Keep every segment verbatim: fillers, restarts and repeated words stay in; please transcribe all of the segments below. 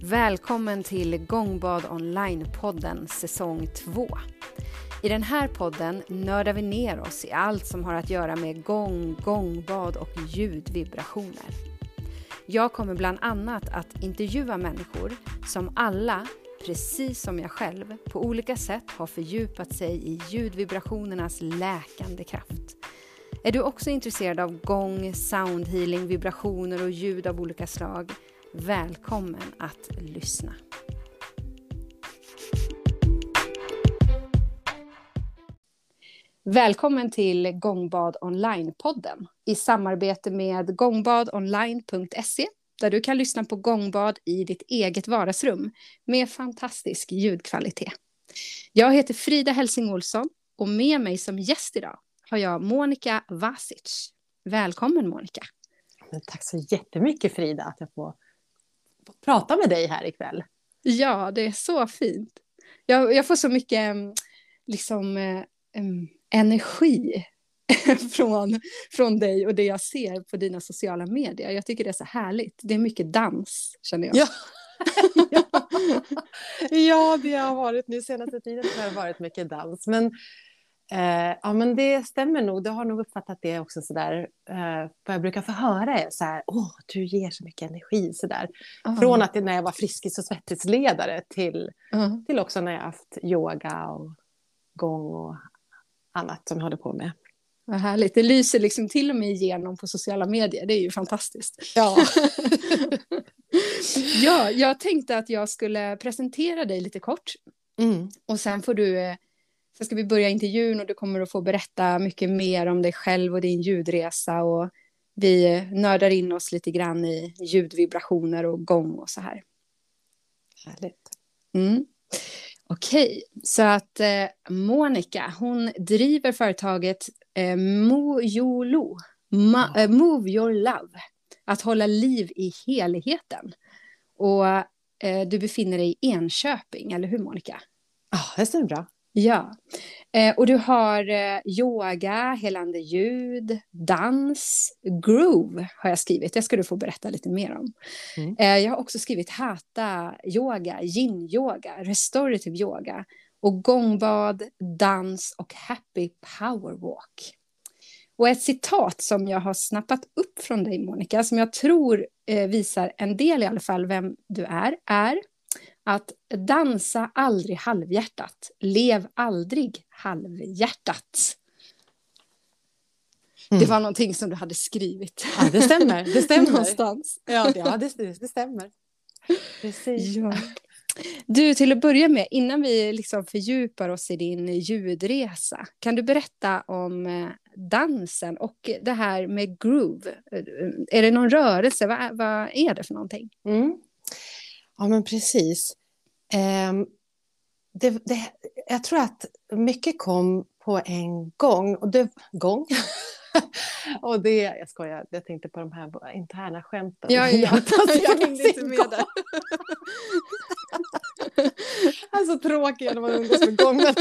Välkommen till Gångbad Online-podden säsong två. I den här podden nördar vi ner oss i allt som har att göra med gång, gångbad och ljudvibrationer. Jag kommer bland annat att intervjua människor som alla, precis som jag själv, på olika sätt har fördjupat sig i ljudvibrationernas läkande kraft. Är du också intresserad av gång, soundhealing, vibrationer och ljud av olika slag? Välkommen att lyssna. Välkommen till Gångbad Online-podden i samarbete med gångbadonline punkt se där du kan lyssna på gångbad i ditt eget vardagsrum med fantastisk ljudkvalitet. Jag heter Frida Helsing Olsson och med mig som gäst idag har jag Monica Vasic. Välkommen Monica. Tack så jättemycket Frida att jag får prata med dig här ikväll. Ja, det är så fint. Jag, jag får så mycket liksom, eh, energi från, från dig och det jag ser på dina sociala medier. Jag tycker det är så härligt. Det är mycket dans, känner jag. Ja, ja. ja det har varit nu senaste tiden har det varit mycket dans. Men, eh, ja, men det stämmer nog. Du har nog uppfattat det också sådär. Eh, vad jag brukar få höra är så här, åh, du ger så mycket energi sådär. Uh-huh. Från att när jag var Friskis och Svettis-ledare till, uh-huh. till också när jag haft yoga och gång och annat som jag håller på med. Vad härligt. Det lyser liksom till och med igenom på sociala medier. Det är ju fantastiskt. Ja. ja, jag tänkte att jag skulle presentera dig lite kort. Mm. Och sen får du... Sen ska vi börja intervjun och du kommer att få berätta mycket mer om dig själv och din ljudresa. Och vi nördar in oss lite grann i ljudvibrationer och gång och så här. Härligt. Mm. Okej, så att eh, Monica, hon driver företaget eh, Mojolo, Ma- eh, Move Your Love, att hålla liv i heligheten. Och eh, du befinner dig i Enköping, eller hur Monica? Ja, oh, det stämmer bra. Ja, eh, och du har eh, yoga, helande ljud, dans, groove har jag skrivit. Det ska du få berätta lite mer om. Mm. Eh, jag har också skrivit hatha yoga, yin yoga, restorative yoga och gångbad, dans och happy power walk. Och ett citat som jag har snappat upp från dig Monica, som jag tror eh, visar en del i alla fall vem du är, är att dansa aldrig halvhjärtat, lev aldrig halvhjärtat. Mm. Det var någonting som du hade skrivit. Ja, det stämmer. Det stämmer. Någonstans. Ja, det, ja det, det stämmer. Precis. Ja. Du, till att börja med, innan vi liksom fördjupar oss i din ljudresa, kan du berätta om dansen och det här med groove? Är det någon rörelse? Vad, vad är det för någonting? Mm. Ja, men precis. Um, det, det, jag tror att mycket kom på en gång. Och det, gång? och det, jag skojar, jag tänkte på de här interna skämten. Ja, ja. jag hängde inte med där. alltså tråkiga när man umgås med gången.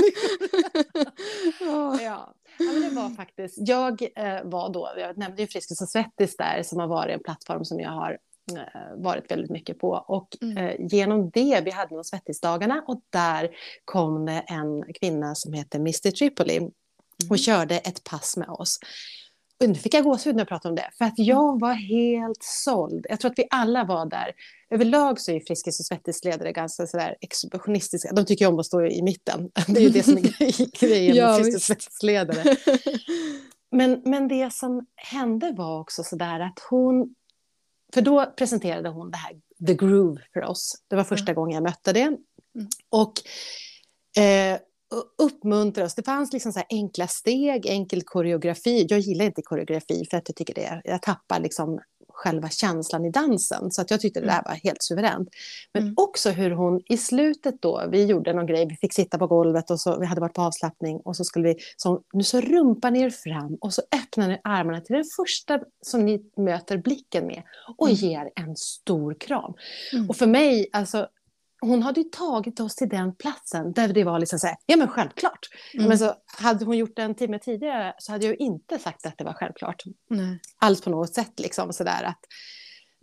ja. Ja. Ja, men det var faktiskt, jag eh, var då, jag nämnde ju Friskis och Svettis där som har varit en plattform som jag har varit väldigt mycket på och mm. eh, genom det vi hade nog Svettisdagarna och där kom det en kvinna som heter mister Tripoli mm. och körde ett pass med oss. Och nu fick jag gåshud när jag pratade om det för att jag var helt såld. Jag tror att vi alla var där. Överlag så är ju Friskis och Svettis-ledare ganska sådär exhibitionistiska. De tycker om att stå i mitten. Det är ju det som är grejen med Friskis och Svettis-ledare. men, men det som hände var också sådär att hon för då presenterade hon det här, The Groove för oss. Det var första mm. gången jag mötte det. Mm. Och eh, uppmuntrade oss. Det fanns liksom så här enkla steg, enkel koreografi. Jag gillar inte koreografi för att jag tycker det. Jag tappar liksom själva känslan i dansen. Så att jag tyckte det där var helt suveränt. Men mm. också hur hon i slutet då, vi gjorde någon grej, vi fick sitta på golvet och så, vi hade varit på avslappning och så skulle vi, så, nu så rumpa ner fram och så öppnar ni armarna till den första som ni möter blicken med och mm. ger en stor kram. Mm. Och för mig, alltså hon hade ju tagit oss till den platsen där det var liksom så här, ja men självklart. Mm. Men så hade hon gjort det en timme tidigare så hade jag ju inte sagt att det var självklart. Nej. Alls på något sätt liksom sådär att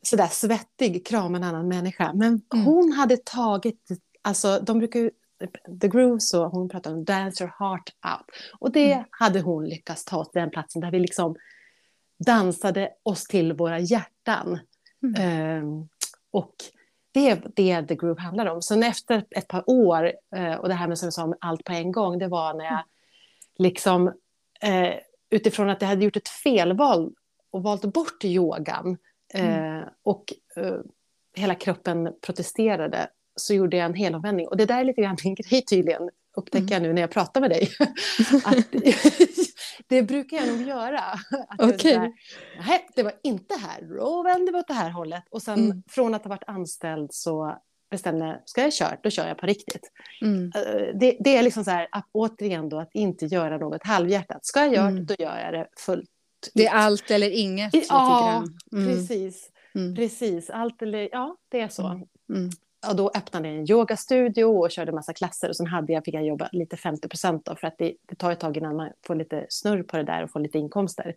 sådär svettig krama en annan människa. Men mm. hon hade tagit, alltså de brukar ju, The Groove, så hon pratar om dance your heart out. Och det mm. hade hon lyckats ta till den platsen där vi liksom dansade oss till våra hjärtan. Mm. Um, och det är det The Groove handlar om. Sen efter ett par år, uh, och det här med som jag sa, med allt på en gång, det var när jag liksom uh, utifrån att jag hade gjort ett felval och valt bort yogan mm. uh, och uh, hela kroppen protesterade, så gjorde jag en helomvändning. Och det där är lite grann min grej tydligen, upptäcker jag nu när jag pratar med dig. Att, det brukar jag nog göra. Okej. Okay. Nej, det var inte här. Då vände vi åt det här hållet. Och sen mm. från att ha varit anställd så bestämde jag, ska jag köra, då kör jag på riktigt. Mm. Det, det är liksom så här, att, återigen då, att inte göra något halvhjärtat. Ska jag göra mm. det, då gör jag det fullt. Det är allt eller inget. Ja, mm. precis. Mm. Precis, allt eller, ja, det är så. Mm. Mm. Och då öppnade jag en yogastudio och körde massa klasser. Och sen hade jag, fick jag jobba lite femtio procent då, för att det, det tar ett tag innan man får lite snurr på det där och får lite inkomster.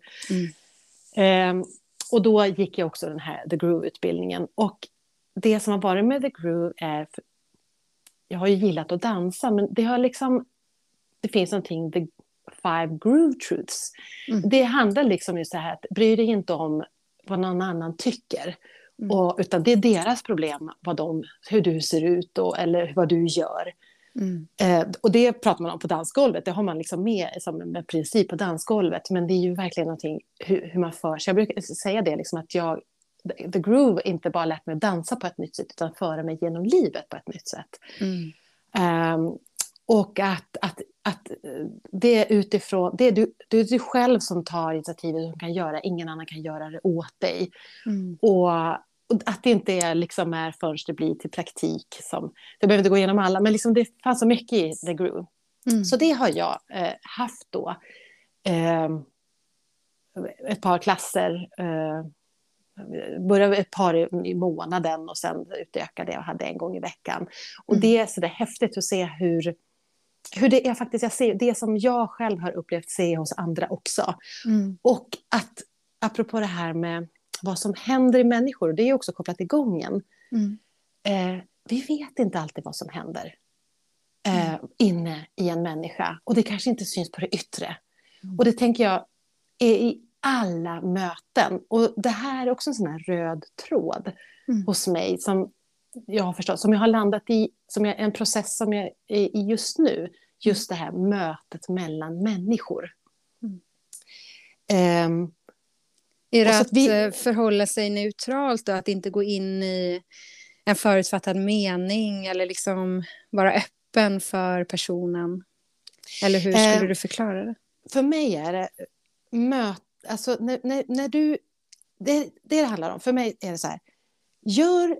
Mm. Um, och då gick jag också den här The Groove-utbildningen. Och det som har varit med The Groove är, för, jag har ju gillat att dansa, men det har liksom, det finns någonting, The Five Groove Truths. Mm. Det handlar liksom ju så här att bry dig inte om vad någon annan tycker. Mm. Och, utan det är deras problem, vad de, hur du ser ut och, eller vad du gör. Mm. Eh, och det pratar man om på dansgolvet. Det har man liksom med som en princip på dansgolvet. Men det är ju verkligen någonting hur, hur man för sig. Jag brukar säga det liksom, att jag, The Groove inte bara lärt mig att dansa på ett nytt sätt, utan föra mig genom livet på ett nytt sätt. Mm. Um, och att, att, att det är utifrån, det är du, det är du själv som tar initiativet, som kan göra, ingen annan kan göra det åt dig. Mm. Och Och att det inte är, liksom är förrän det blir till praktik. Som, jag behöver inte gå igenom alla, men liksom det fanns så mycket i The Groove. Mm. Så det har jag eh, haft då. Eh, ett par klasser. Eh, började ett par i, i månaden och sen utökade jag och hade en gång i veckan. Och mm. det är så det är häftigt att se hur, hur det är faktiskt, jag ser, det som jag själv har upplevt se hos andra också. Mm. Och att, apropå det här med vad som händer i människor, och det är också kopplat till gången. Mm. Eh, vi vet inte alltid vad som händer eh, mm. inne i en människa. Och det kanske inte syns på det yttre. Mm. Och det tänker jag är i alla möten. Och det här är också en sån här röd tråd mm. hos mig som jag har förstått, som jag har landat i, som jag, en process som jag är i just nu. Just det här mötet mellan människor. Mm. Eh, Är det att, att vi... förhålla sig neutralt och att inte gå in i en förutfattad mening eller liksom vara öppen för personen? Eller hur skulle eh, du förklara det? För mig är det möt, alltså när, när, när du, det, det handlar om, för mig är det så här, gör,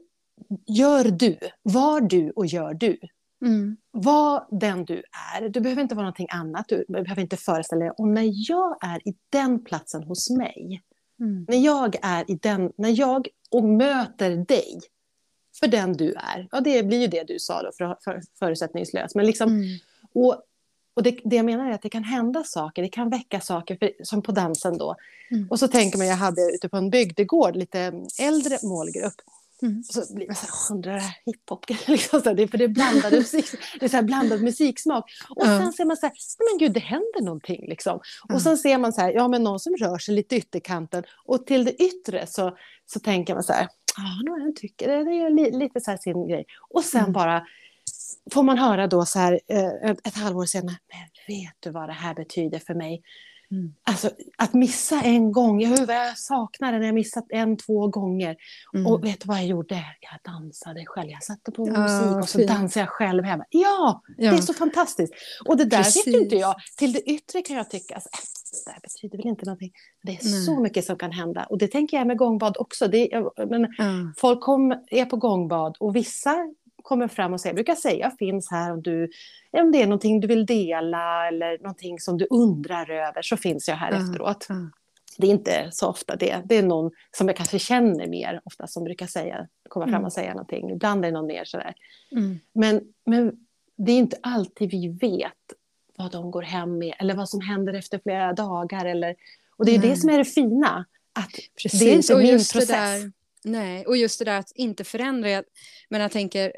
gör du, var du och gör du. Mm. Var den du är, du behöver inte vara någonting annat, du behöver inte föreställa dig. Och när jag är i den platsen hos mig, Mm. När jag är i den, när jag och möter dig för den du är, ja det blir ju det du sa då, för, för, förutsättningslöst, men liksom, mm. och, och det, det jag menar är att det kan hända saker, det kan väcka saker, för, som på dansen då, mm. och så tänker man, jag hade ute på en bygdegård lite äldre målgrupp, mm. och så blir man så här, undrar det här hiphop, liksom så här, det är för det är blandad musik, det är så här blandad musiksmak, och mm. sen ser man så här, men gud det händer någonting liksom, mm. och sen ser man så här, ja men någon som rör sig lite ytterkanten, och till det yttre så, så tänker man så här, ja ah, någon tycker det, det är li, lite så här sin grej, och sen mm. bara får man höra då så här ett, ett halvår senare, men vet du vad det här betyder för mig? Mm. Alltså att missa en gång, jag, jag saknar det när jag missat en, två gånger. Mm. Och vet du vad jag gjorde? Jag dansade själv, jag satte på ja, musik och så fint. dansade jag själv hemma. Ja, ja, det är så fantastiskt. Och det där Precis. vet inte jag, till det yttre kan jag tycka, alltså, det där betyder väl inte någonting. Det är Nej. så mycket som kan hända. Och det tänker jag med gångbad också. Det är, men mm. folk kom, är på gångbad och vissa kommer fram och säger, jag brukar säga, jag finns här om du, om det är någonting du vill dela eller någonting som du undrar över, så finns jag här mm. efteråt. Mm. Det är inte så ofta det. Det är någon som jag kanske känner mer ofta som brukar säga, komma fram och säga någonting. Ibland är det någon mer sådär. Mm. Men, men det är inte alltid vi vet vad de går hem med eller vad som händer efter flera dagar. Eller, och det är mm. det som är det fina. Att Precis. Det är inte och min just process. Det där, Nej, och just det där att inte förändra. Jag, men jag tänker,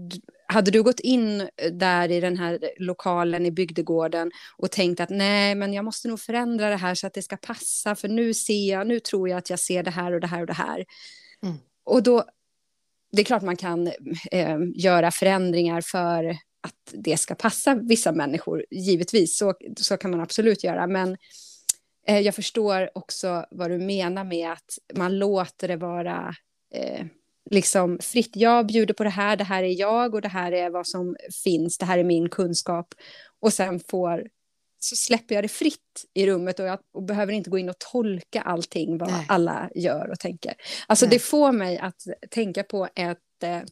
hade du gått in där i den här lokalen i bygdegården och tänkt att nej, men jag måste nog förändra det här så att det ska passa, för nu ser jag, nu tror jag att jag ser det här och det här och det här. Mm. Och då, det är klart man kan eh, göra förändringar för att det ska passa vissa människor, givetvis, så, så kan man absolut göra, men eh, jag förstår också vad du menar med att man låter det vara eh, liksom fritt. Jag bjuder på det här, det här är jag och det här är vad som finns, det här är min kunskap, och sen får så släpper jag det fritt i rummet och jag och behöver inte gå in och tolka allting vad Nej. alla gör och tänker. Alltså Nej. det får mig att tänka på ett, eh,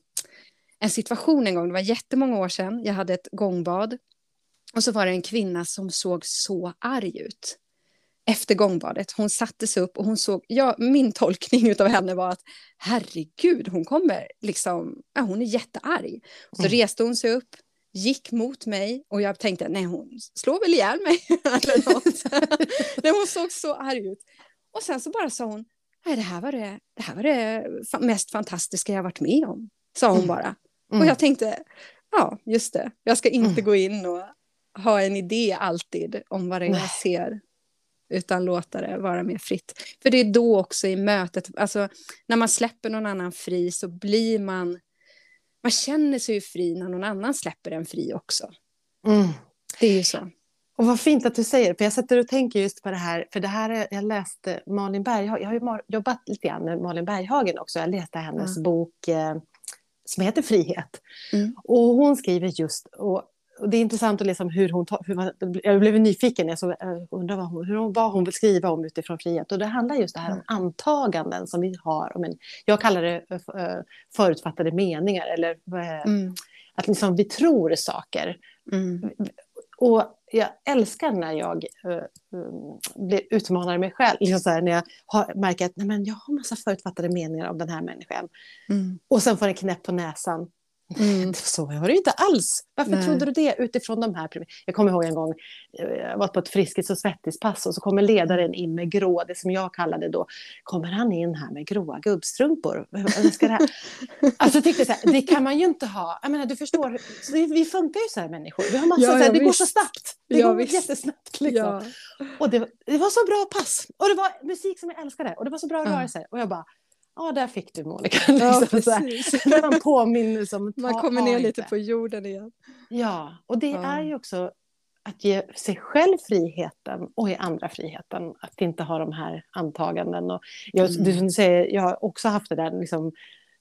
en situation en gång, det var jättemånga år sedan, jag hade ett gångbad och så var det en kvinna som såg så arg ut efter gångbadet. Hon sattes upp och hon såg, ja, min tolkning av henne var att herregud, hon kommer liksom, ja, hon är jättearg. Och så mm. reste hon sig upp, gick mot mig och jag tänkte, nej, hon slår väl ihjäl mig eller något. Nej, hon såg så arg ut. Och sen så bara sa hon, nej, det här var det, det här var det mest fantastiska jag varit med om, sa hon mm. bara. Mm. Och jag tänkte, ja, just det, jag ska inte mm. gå in och ha en idé alltid om vad det är jag ser, utan låta det vara mer fritt. För det är då också i mötet, alltså när man släpper någon annan fri så blir man, man känner sig ju fri när någon annan släpper en fri också. Mm. Det är ju så. Och vad fint att du säger, för jag sätter och tänker just på det här, för det här, jag läste Malin Berghagen, jag har ju jobbat lite grann med Malin Berghagen också, jag läste hennes mm. bok eh, som heter Frihet. Mm. Och hon skriver just, och Och det är intressant att läsa om hur hon tar, hur man, jag blev nyfiken, jag, så, jag undrar vad hon, hur hon, vad hon vill skriva om utifrån frihet. Och det handlar just det här om antaganden som vi har. Om en, jag kallar det uh, förutfattade meningar, eller uh, mm. att liksom vi tror saker. Mm. Och jag älskar när jag uh, um, blir utmanare mig själv. Liksom så här, när jag har, märker att nej, men jag har massa förutfattade meningar om den här människan. Mm. Och sen får en knäpp på näsan. Mm. Så var det ju inte alls. Varför Nej. Trodde du det utifrån de här? Jag kommer ihåg en gång, jag var på ett Friskis och Svettis-pass och så kommer ledaren in med grå, det som jag kallade då, kommer han in här med gråa gubbstrumpor? Ska det, här? Alltså, jag tyckte så här, det kan man ju inte ha. Jag menar, du förstår, vi funkar ju så här människor. Vi har massa, ja, så här, det går så snabbt. Det ja, går visst. Jättesnabbt. Liksom. Ja. Och det, det var så bra pass. Och det var musik som jag älskade. Och det var så bra ja. Rörelser. Och jag bara, ja, där fick du, Monica. Ja, precis. Man påminner som man kommer ner lite på jorden igen. Ja, och det ja. Är ju också att ge sig själv friheten och ge andra friheten. Att inte ha de här antaganden. Och jag, mm. du som säger, jag har också haft det där, liksom,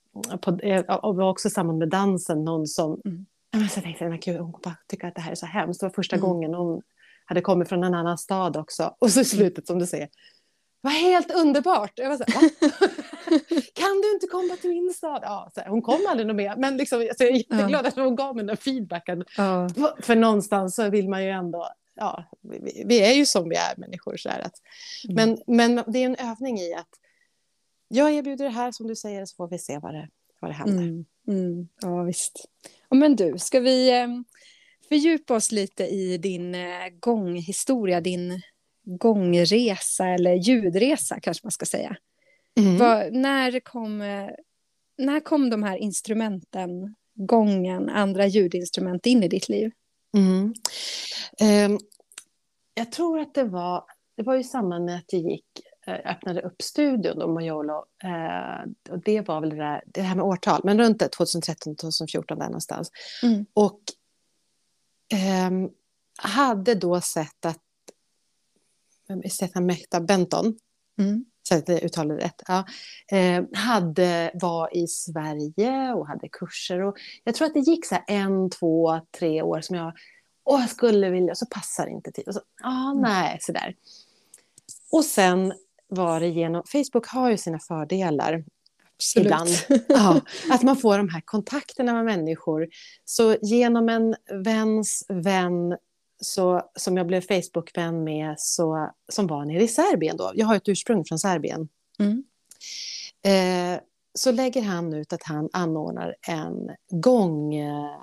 på, jag var också samman med dansen, någon som, mm. jag tänkte, men gud, hon bara tycker att det här är så hemskt. Det var första mm. gången hon hade kommit från en annan stad också. Och så i slutet, som du säger, det var helt underbart. Jag var så här, kan du inte komma till min stad? Ja, så här, hon kom aldrig mer. Men liksom, alltså, jag är jätteglad ja. Att hon gav mig den feedbacken. Ja. För någonstans så vill man ju ändå, ja, vi, vi är ju som vi är människor. Så här, att, mm. men, men det är en övning i att jag erbjuder det här som du säger, så får vi se vad det, vad det händer. Mm. Mm. Ja, visst. Och men du, ska vi eh, fördjupa oss lite i din eh, gånghistoria, din gångresa eller ljudresa kanske man ska säga. Mm. Var, när, kom, när kom de här instrumenten, gången, andra ljudinstrument in i ditt liv? Mm. Um, jag tror att det var, det var ju samma med att jag gick, öppnade upp studion då, Mojolo. Uh, och det var väl det där, det här med årtal, men runt tjugohundratretton tjugohundrafjorton där någonstans. Mm. Och um, hade då sett att Stefan Mehta Benton, mm. så att det uttalade rätt, ja, eh, hade, var i Sverige och hade kurser. Och jag tror att det gick så här en, två, tre år som jag, åh, jag skulle vilja, så passar inte tid. Och så, ah, nej, så där. Och sen var det genom, Facebook har ju sina fördelar. Absolut. Ibland. Ja, att man får de här kontakterna med människor. Så genom en väns vän, så, som jag blev Facebook-vän med, så, som var nere i Serbien då. Jag har ett ursprung från Serbien. Mm. Eh, så lägger han ut att han anordnar en gång, eh,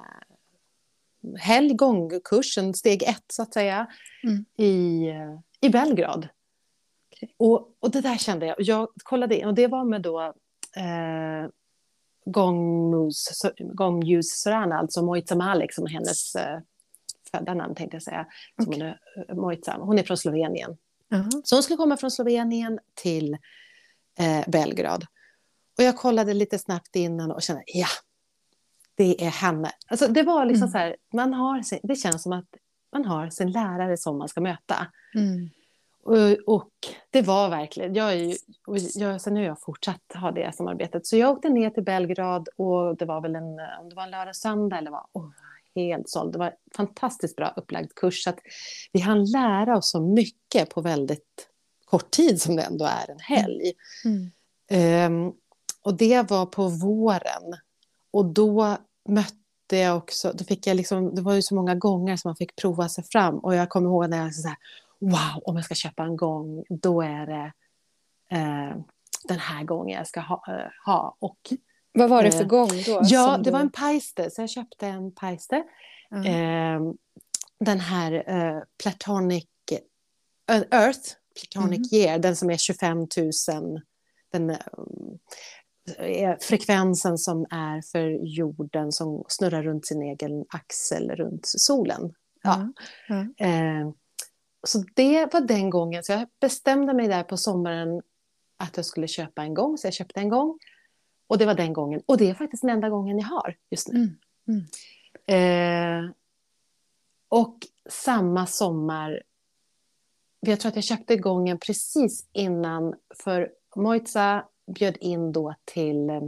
helg, gångkurs, en steg ett så att säga, mm. i, i Belgrad. Okay. Och, och det där kände jag. Jag kollade in, och det var med då eh, Gongmus, Gongmus Sorana, alltså Mojca Malik som är hennes eh, födda namn tänkte jag säga. Som Okay. hon, är, Mojca. Hon är från Slovenien. Uh-huh. Så hon skulle komma från Slovenien till eh, Belgrad. Och jag kollade lite snabbt innan och kände, ja, det är henne. Alltså det var liksom mm. så här, man har sin, det känns som att man har sin lärare som man ska möta. Mm. Och, och det var verkligen, jag är ju, och jag, sen har jag fortsatt ha det samarbetet. Så jag åkte ner till Belgrad och det var väl en, om det var en lördag söndag eller vad, oh, helt såld. Det var en fantastiskt bra upplagd kurs. Så att vi hann lära oss så mycket på väldigt kort tid som det ändå är en helg. Mm. Um, och det var på våren. Och då mötte jag också, då fick jag liksom, det var ju så många gånger som man fick prova sig fram. Och jag kommer ihåg när jag så här, wow, om jag ska köpa en gång, då är det eh, den här gången jag ska ha. Eh, ha. Och, vad var det för eh, gång då? Ja, det du... var en Peister, så jag köpte en Peister. Mm. Eh, den här eh, Platonic uh, Earth, Platonic mm. Year, den som är tjugofem tusen, den eh, är frekvensen som är för jorden som snurrar runt sin egen axel runt solen. Ja. Mm. Mm. Eh, Så det var den gången, så jag bestämde mig där på sommaren att jag skulle köpa en gång, så jag köpte en gång. Och det var den gången, och det är faktiskt den enda gången jag har just nu. Mm. Mm. Eh, och samma sommar, jag tror att jag köpte gången precis innan, för Mojca bjöd in då till eh,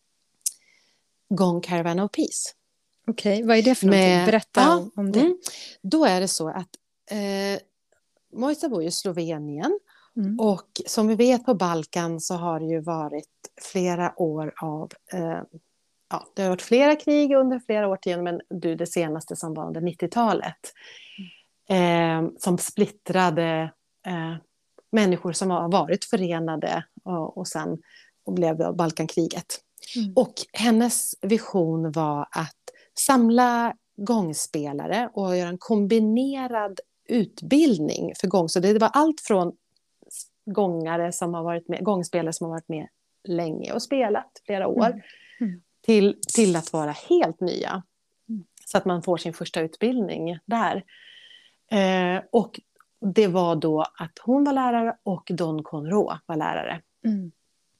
gång Caravan of Peace. Okej, okay, vad är det för någonting? Med, Berätta ja, om det. Mm, då är det så att eh, Mojca bor i Slovenien mm. och som vi vet på Balkan så har det ju varit flera år av, eh, ja, det har varit flera krig under flera årtionden, men du, det senaste som var under nittiotalet mm. eh, som splittrade eh, människor som har varit förenade och, och sen och blev det Balkankriget. Mm. Och hennes vision var att samla gångspelare och göra en kombinerad utbildning för gång. Så det var allt från gångare som har varit med, gångspelare som har varit med länge och spelat flera år mm. Mm. Till, till att vara helt nya. Mm. Så att man får sin första utbildning där. Eh, och det var då att hon var lärare och Don Conroy var lärare. Mm.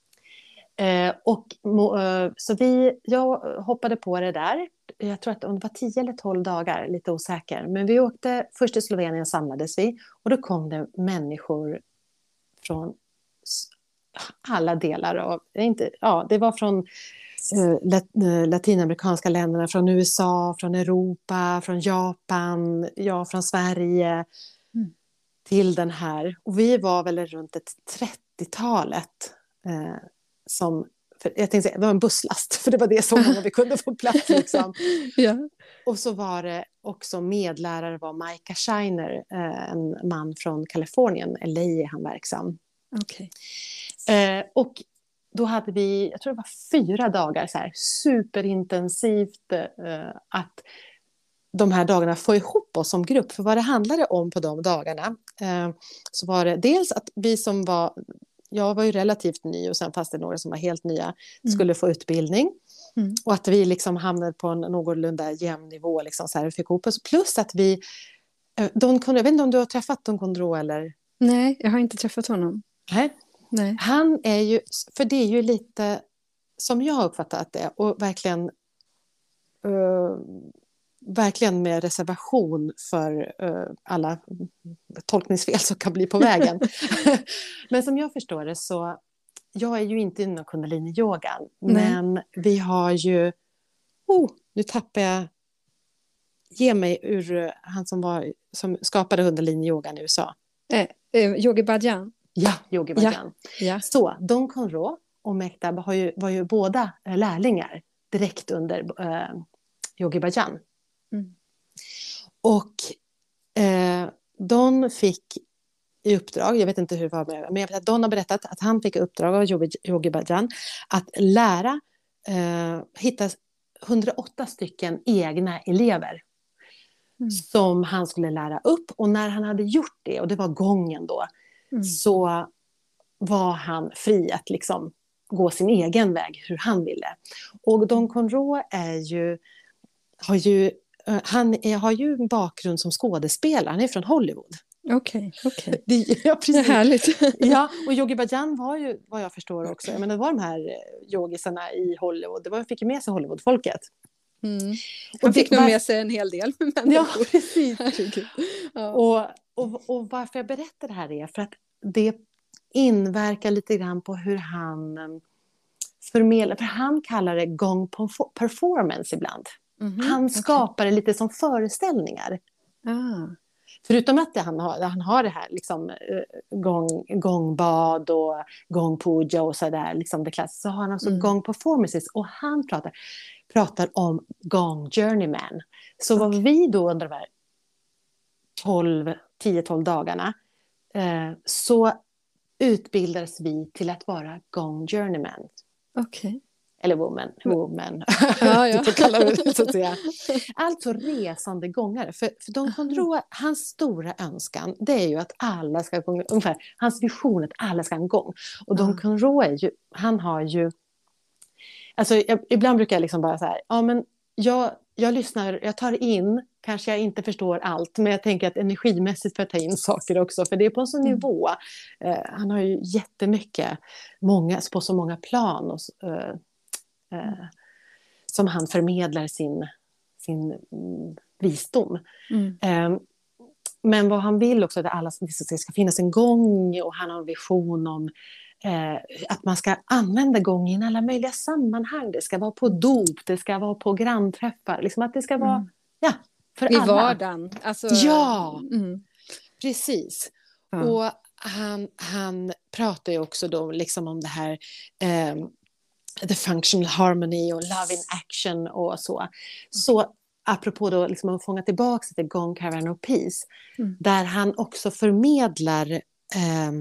Eh, och eh, så vi, jag hoppade på det där. Jag tror att det var tio eller tolv dagar, lite osäker. Men vi åkte först till Slovenien, samlades vi. Och då kom det människor från alla delar av, inte, ja, det var från eh, latinamerikanska länderna, från U S A, från Europa, från Japan, ja, från Sverige mm. till den här. Och vi var väl runt ett trettiotalet eh, som, för jag tänkte säga, det var en busslast, för det var det som vi kunde få plats liksom. Ja. Och så var det också medlärare var Micah Shiner, eh, en man från Kalifornien, L A är han verksam. Okay. Eh, och då hade vi, jag tror det var fyra dagar så här, superintensivt eh, att de här dagarna få ihop oss som grupp. För vad det handlade om på de dagarna eh, så var det dels att vi som var, jag var ju relativt ny och sen fanns det några som var helt nya, mm. skulle få utbildning. Mm. Och att vi liksom hamnade på en någorlunda jämn nivå liksom så här, fick ihop oss. Plus att vi, Don Conroy, jag vet inte om du har träffat Don Conroy eller? Nej, jag har inte träffat honom. Nej. Nej. Han är ju, för det är ju lite som jag har uppfattat det och verkligen uh, verkligen med reservation för uh, alla tolkningsfel som kan bli på vägen. Men som jag förstår det så, jag är ju inte inom kundalini-yogan, men vi har ju, oh, nu tappar jag, ge mig ur han som, var, som skapade kundalini-yogan i U S A. Eh, eh, Yogi Bhajan. Ja, Yogi Bhajan. Ja, ja. Så, Don Conroy och Mektab har ju, var ju båda lärlingar direkt under eh, Yogi Bhajan. Mm. Och eh, Don fick i uppdrag, jag vet inte hur det var med, men jag vet att Don har berättat att han fick i uppdrag av Yogi Bhajan att lära, eh, hitta hundraåtta stycken egna elever. Mm. Som han skulle lära upp, och när han hade gjort det, och det var gången då, mm. så var han fri att liksom gå sin egen väg hur han ville. Och Don Conroy är ju, har ju, han är, har ju en bakgrund som skådespelare, han är från Hollywood. Okej, okay, okej. Okay. Ja, precis. Det är härligt. Ja, och Yogi Bhajan var ju, vad jag förstår också, jag menar, det var de här yogisarna i Hollywood, det var, fick ju med sig Hollywood-folket. Mm. Han fick nog med sig en hel del. Ja, precis. Ja. Och, och, och varför jag berättar det här är för att det inverkar lite grann på hur han förmedlar, för han kallar det gong performance ibland. Mm-hmm. Han skapar okay. det lite som föreställningar. Ah. Förutom att det, han, har, han har det här liksom, gång, gångbad och gångpuja och sådär, liksom det klassiska, så har han alltså mm. gång performances, och han pratar, pratar om gång journeyman. Så okay. vad vi då under de här tio tolv dagarna eh, så utbildades vi till att vara gång journeyman. Okej. Okay. Eller woman, woman. Ja, ja. det, så att säga. Alltså resande gångare. För, för Don Conroy, hans stora önskan, det är ju att alla ska gå, ungefär, hans vision att alla ska en gång. Och Don Conroy är ju, han har ju, alltså jag, ibland brukar jag liksom bara så här, ja men jag, jag lyssnar, jag tar in, kanske jag inte förstår allt, men jag tänker att energimässigt för att ta in saker också, för det är på en sån mm. nivå. Eh, han har ju jättemycket, många, på så många plan och eh, Eh, som han förmedlar sin, sin mm, visdom. Mm. Eh, men vad han vill också är att alla, det ska finnas en gång, och han har en vision om eh, att man ska använda gången i alla möjliga sammanhang. Det ska vara på dop, det ska vara på grannträffar, liksom att det ska vara mm. ja, för i alla. I vardagen. Alltså, ja, mm. precis. Ja. Och han, han pratar ju också då liksom om det här eh, the functional harmony och love in action och så. Så apropå då liksom att fånga tillbaka till Gone Caravan of Peace, mm. där han också förmedlar eh,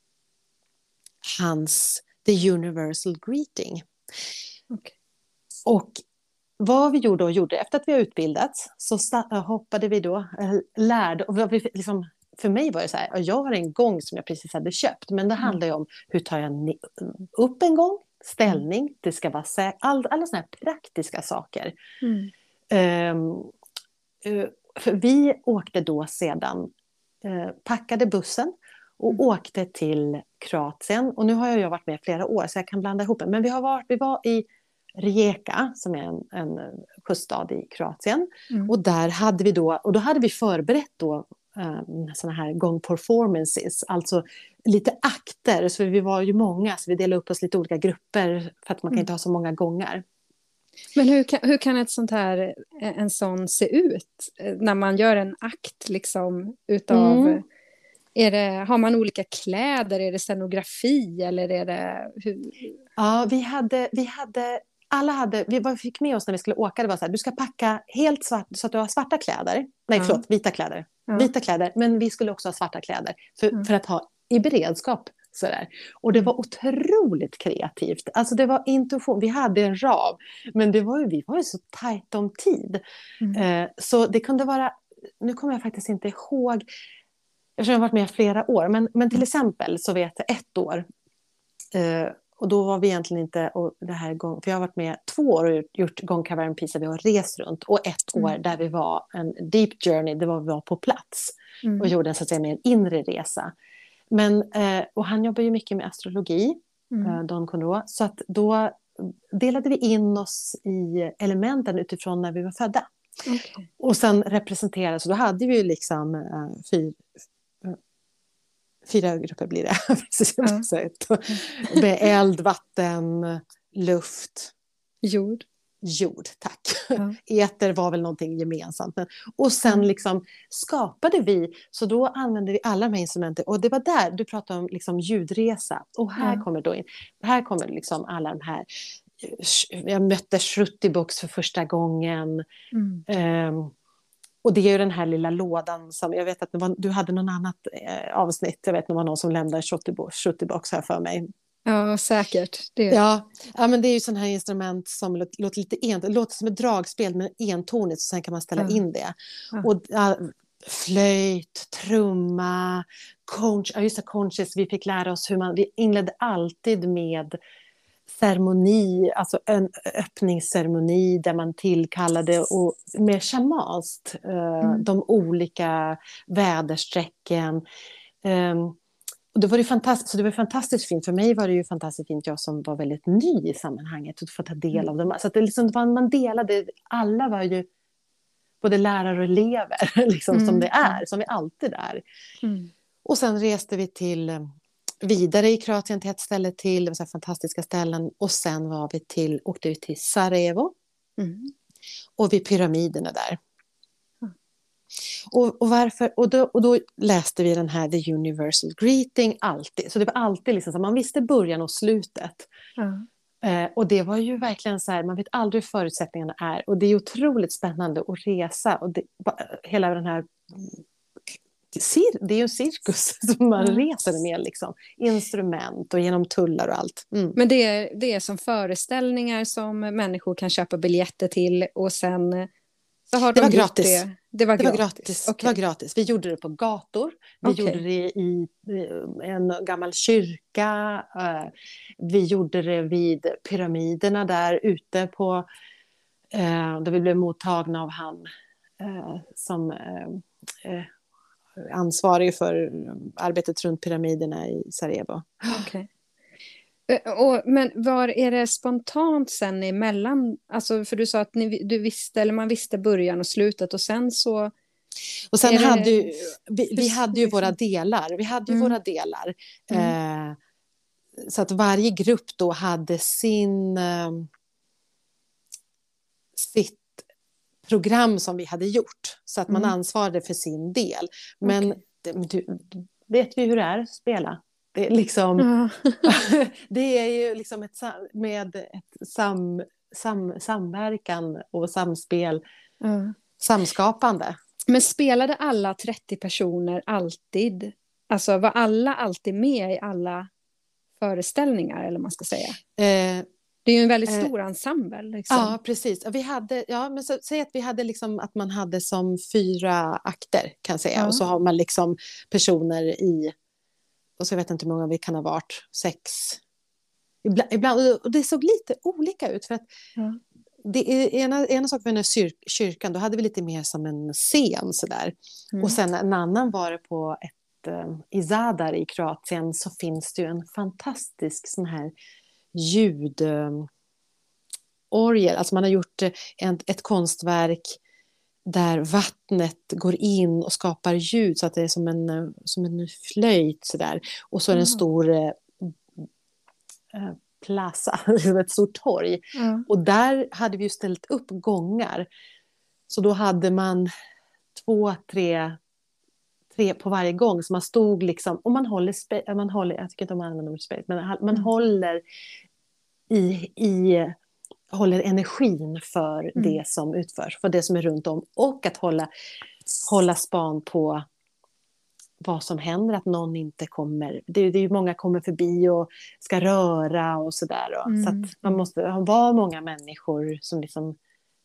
hans the universal greeting. Okay. Och vad vi gjorde och gjorde efter att vi har utbildats, så hoppade vi då, lärde, och vi liksom, för mig var det så här, jag har en gång som jag precis hade köpt, men det handlar ju om hur tar jag upp en gång, ställning, det ska vara säkert, all, alla såna här praktiska saker. Mm. Um, uh, för vi åkte då sedan, uh, packade bussen och mm. åkte till Kroatien, och nu har jag varit med flera år så jag kan blanda ihop det, men vi, har varit, vi var i Rijeka som är en, en kuststad i Kroatien, mm. och där hade vi då, och då hade vi förberett då um, såna här gång performances, alltså lite akter, så vi var ju många, så vi delade upp oss lite olika grupper för att man kan mm. inte ha så många gånger. Men hur kan, hur kan ett sånt här, en sån se ut när man gör en akt liksom utav, mm. är det, har man olika kläder, är det scenografi eller är det hur? Ja, vi hade, vi hade alla hade, vi var, fick med oss när vi skulle åka, det var så här, du ska packa helt svart så att du har svarta kläder, nej förlåt, ja. vita kläder, ja. vita kläder, men vi skulle också ha svarta kläder för, mm. för att ha i beredskap. Sådär. Och det var otroligt kreativt. Alltså det var intuition. Vi hade en ram. Men det var ju, vi var ju så tajt om tid. Mm. Eh, så det kunde vara... Nu kommer jag faktiskt inte ihåg. Jag har varit med flera år. Men, men till exempel så vet jag ett år. Eh, och då var vi egentligen inte... Och det här gång, för jag har varit med två år och gjort Gone Caravan of Peace. Vi har rest runt. Och ett år mm. där vi var en deep journey. Det var vi var på plats. Mm. Och gjorde en, så att säga, mer inre resa. Men, eh, och han jobbar ju mycket med astrologi, mm. eh, Don Conroy, så att då delade vi in oss i elementen utifrån när vi var födda. Okay. Och sen representerade, så då hade vi ju liksom eh, fyr, eh, fyra grupper blir det, precis som jag sagt. Med eld, vatten, luft. Jord. Jord, tack. Ja. Eter var väl någonting gemensamt. Men, och sen liksom skapade vi, så då använde vi alla de här instrumenten. Och det var där du pratade om liksom ljudresa. Och här ja. kommer då in, här kommer liksom alla de här, jag mötte Shruti-box för första gången. Mm. Um, och det är ju den här lilla lådan som, jag vet att det var, du hade någon annat eh, avsnitt, jag vet att det var någon som lämnade Shruti-box här för mig. Ja, säkert. Det. Ja, ja, men det är ju sådana här instrument som låter, låter lite en, låter som ett dragspel men entonigt, så sen kan man ställa ja. in det. Ja. Och ja, flöjt, trumma, conch, ja just det, conches, vi fick lära oss hur man, vi inledde alltid med ceremoni, alltså en öppningsceremoni där man tillkallade och mer shamanskt eh, Mm. de olika väderstrecken. Um, och det var ju fantastiskt, så det var fantastiskt fint. För mig var det ju fantastiskt fint, jag som var väldigt ny i sammanhanget, att få ta del Mm. av dem. Så att det liksom, man delade, alla var ju både lärare och elever, liksom, Mm. som det är, som vi alltid är. Mm. Och sen reste vi till vidare i Kroatien till ett ställe till, det var så här fantastiska ställen. Och sen var vi till, åkte vi till Sarajevo. Mm. Och vid pyramiderna där. Och, och, varför, och, då, och då läste vi den här The Universal Greeting alltid. Så det var alltid liksom så man visste början och slutet. Ja. Eh, och det var ju verkligen så här, man vet aldrig hur förutsättningarna är. Och det är otroligt spännande att resa. Och det, hela den här, det är ju en cirkus som man Ja. reser med. Liksom. Instrument och genom tullar och allt. Mm. Men det är, det är som föreställningar som människor kan köpa biljetter till och sen så har Det de var gjort gratis. Det. Det var Det gratis. var gratis. Okay. Det var gratis. Vi gjorde det på gator. Vi Okay. gjorde det i en gammal kyrka. Vi gjorde det vid pyramiderna där ute på där vi blev mottagna av han som ansvarig för arbetet runt pyramiderna i Sarajevo. Okay. Och, men var är det spontant sen emellan? Alltså, för du sa att ni, du visste, eller man visste början och slutet och sen så... Och sen det... hade ju, vi, vi hade ju våra delar. Vi hade ju mm. våra delar. Mm. Eh, så att varje grupp då hade sin... Eh, sitt program som vi hade gjort. Så att man mm. ansvarade för sin del. Men okay. du, vet vi hur det är att spela? Det är, liksom, mm. det är ju liksom ett, med ett sam, sam, samverkan och samspel, mm. samskapande. Men spelade alla trettio personer alltid? Alltså var alla alltid med i alla föreställningar, eller man ska säga? Eh, det är ju en väldigt stor eh, ensemble. Liksom. Ja, precis. Vi hade, ja, men så, säg att vi hade liksom, att man hade som fyra akter, kan jag säga. Ja. Och så har man liksom personer i... Och så jag vet inte hur många vi kan ha varit. Sex. Ibland, ibland, och det såg lite olika ut. För att mm. det är ena, ena sak med kyrkan. Då hade vi lite mer som en scen. Sådär. Mm. Och sen en annan var det på ett... Um, i Zadar i Kroatien. Så finns det ju en fantastisk sån här ljud... Um, orgel. Alltså man har gjort en, ett konstverk... där vattnet går in och skapar ljud så att det är som en, som en flöjt så där. Och så är det en stor eh, plaza, ett stort torg. Mm. Och där hade vi ju ställt upp gångar. Så då hade man två, tre, tre på varje gång. Så man stod liksom, och man håller, spe, man håller jag tycker inte om att använda ordet space, men man mm. håller i... i håller energin för mm. det som utförs, för det som är runt om, och att hålla, hålla span på vad som händer, att någon inte kommer, det, det är ju många kommer förbi och ska röra och sådär, mm. så att man måste vara många människor som liksom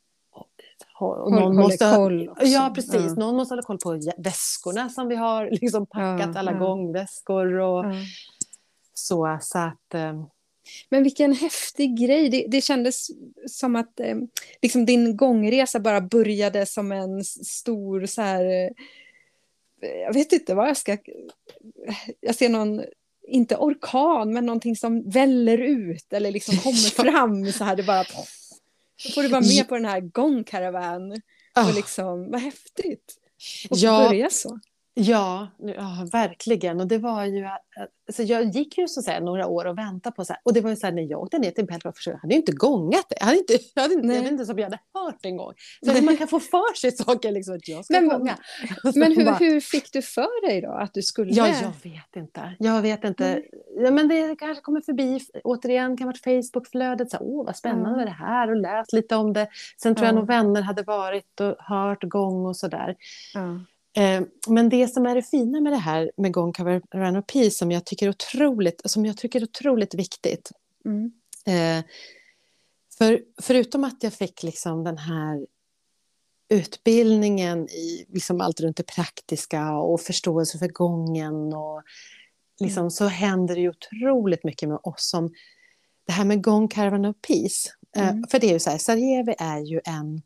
och någon Håll, måste, koll också. Ja, precis, mm. någon måste hålla koll på väskorna som vi har liksom packat, ja, alla ja. gångväskor och ja. så, så att men vilken häftig grej. Det, det kändes som att eh, liksom din gångresa bara började som en stor så här... Eh, jag vet inte vad jag ska... Jag ser någon, inte orkan, men någonting som väller ut eller liksom kommer fram så här. Det bara... Så får du vara med på den här gångkaravan. Och liksom, vad häftigt. Och ja. börja så. Ja, ja, verkligen. Och det var ju... Alltså jag gick ju så att säga några år och väntade på så här. Och det var ju så här, när jag åkte ner till Belgrad för jag hade ju inte gångat det. Jag hade inte, jag hade inte, jag vet inte som jag hade hört en gång. Så att man kan få för sig saker liksom att jag ska men, gånga. Men hur, bara, hur fick du för dig då att du skulle... Ja, jag vet inte. Jag vet inte. Mm. Ja, men det kanske kommer förbi, återigen kan vara Facebookflödet. Så här, åh, vad spännande mm. var det här, och läst lite om det. Sen tror jag mm. några vänner hade varit och hört gång och sådär. Mm. Men det som är det fina med det här med Gone Caravan of Peace, som jag tycker är otroligt, som jag tycker är otroligt viktigt. Mm. Eh, för, förutom att jag fick liksom den här utbildningen i liksom allt runt det praktiska och förståelse för gången, och liksom, mm. så händer det ju otroligt mycket med oss som det här med Gong Caravan of Peace. Mm. För det är ju så här, Sarajevo är ju en...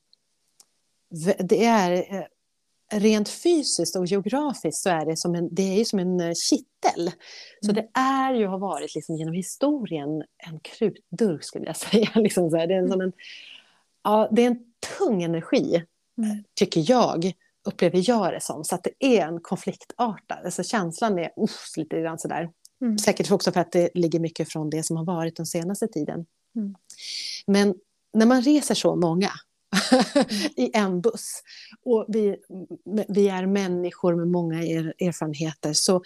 Det är... Rent fysiskt och geografiskt så är det som en, det är ju som en kittel. Så mm. det är ju, har varit liksom genom historien en krutdurk skulle jag säga. Liksom så här. Det, är en, mm. som en, ja, det är en tung energi, mm. tycker jag, upplever jag det som. Så att det är en konfliktartad. Alltså känslan är uff, lite grann sådär. Mm. Säkert också för att det ligger mycket från det som har varit den senaste tiden. Mm. Men när man reser så många i en buss och vi, vi är människor med många er, erfarenheter så,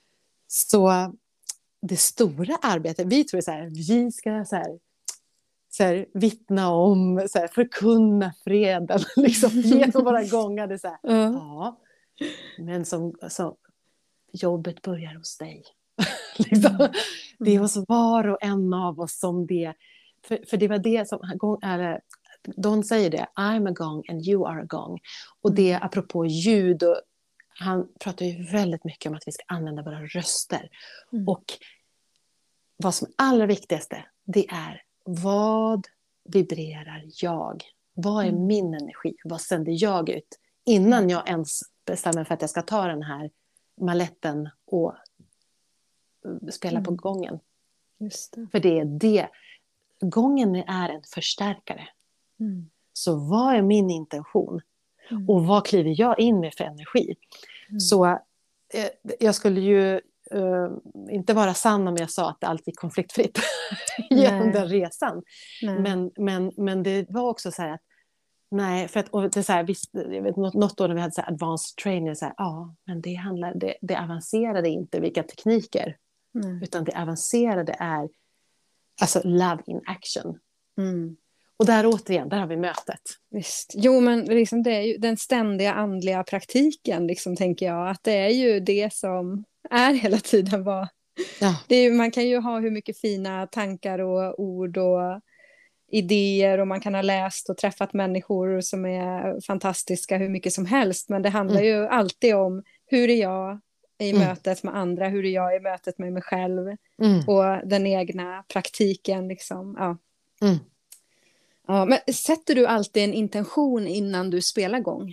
så det stora arbetet, vi tror så här, vi ska så här, så här, vittna om, så här, förkunna freden liksom, genom våra gånger det så här, mm. ja, men som, som jobbet börjar hos dig liksom. Mm. Det är hos var och en av oss som det, för, för det var det som eller, Don säger det, I'm a gong and you are a gong. Och det apropå ljud, och han pratar ju väldigt mycket om att vi ska använda våra röster. Mm. Och vad som är allra viktigaste, det är vad vibrerar jag? Vad är mm. min energi? Vad sänder jag ut? Innan jag ens bestämmer för att jag ska ta den här maletten och spela mm. på gången. Just det. För det är det. Gången är en förstärkare. Mm. Så vad är min intention? Mm. Och vad kliver jag in med för energi? Mm. Så eh, jag skulle ju eh, inte vara sann om jag sa att det alltid är konfliktfritt genom den resan. Men, men, men det var också så här att nej, för att och det är så här, visst, jag vet, något, något år när vi hade så här advanced training så här, ja, men det handlar det, det avancerade inte vilka tekniker, mm. utan det avancerade är alltså love in action. Mm. Och där återigen, där har vi mötet. Visst. Jo, men liksom det är ju den ständiga andliga praktiken, liksom, tänker jag. Att det är ju det som är hela tiden. Vad... Ja. Det är, man kan ju ha hur mycket fina tankar och ord och idéer. Och man kan ha läst och träffat människor som är fantastiska hur mycket som helst. Men det handlar mm. ju alltid om hur är jag i mm. mötet med andra. Hur är jag i mötet med mig själv. Mm. Och den egna praktiken. Liksom. Ja. Mm. Ja, men sätter du alltid en intention innan du spelar gång?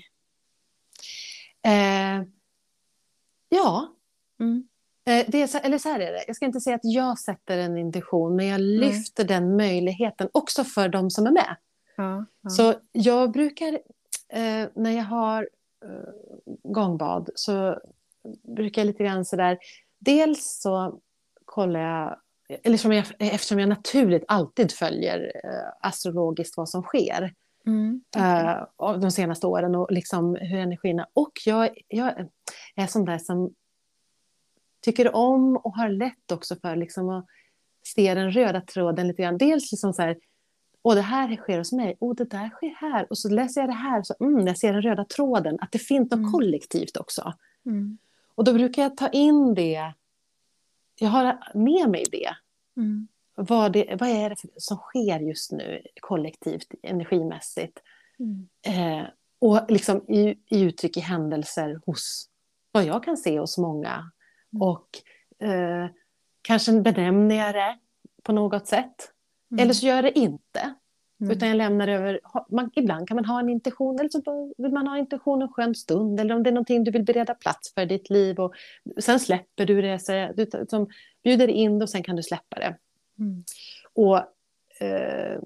Eh, ja. Mm. Eh, det är så, eller så här är det. Jag ska inte säga att jag sätter en intention, men jag lyfter mm. den möjligheten också för de som är med. Ja, ja. Så jag brukar, eh, när jag har eh, gångbad, så brukar jag lite grann så där. Dels så kollar jag, eller som jag, eftersom jag naturligt alltid följer eh, astrologiskt vad som sker mm, okay. eh, de senaste åren och liksom hur energierna, och jag, jag är sån där som tycker om och har lätt också för liksom att se den röda tråden lite grann, dels liksom så här, åh det här sker hos mig, åh det där sker här, och så läser jag det här, så mm, jag ser den röda tråden, att det finns något mm. kollektivt också mm. och då brukar jag ta in det. Jag har med mig det. Mm. Vad, det vad är det för, som sker just nu kollektivt, energimässigt. Mm. Eh, och liksom i, i uttryck i händelser hos vad jag kan se hos många. Mm. Och eh, kanske benämner jag det på något sätt. Mm. Eller så gör jag det inte. Mm. Utan jag lämnar över, man, ibland kan man ha en intention, eller så vill man ha intention en skön stund, eller om det är någonting du vill bereda plats för i ditt liv, och sen släpper du det, så du som bjuder in det, och sen kan du släppa det. Mm. Och, eh,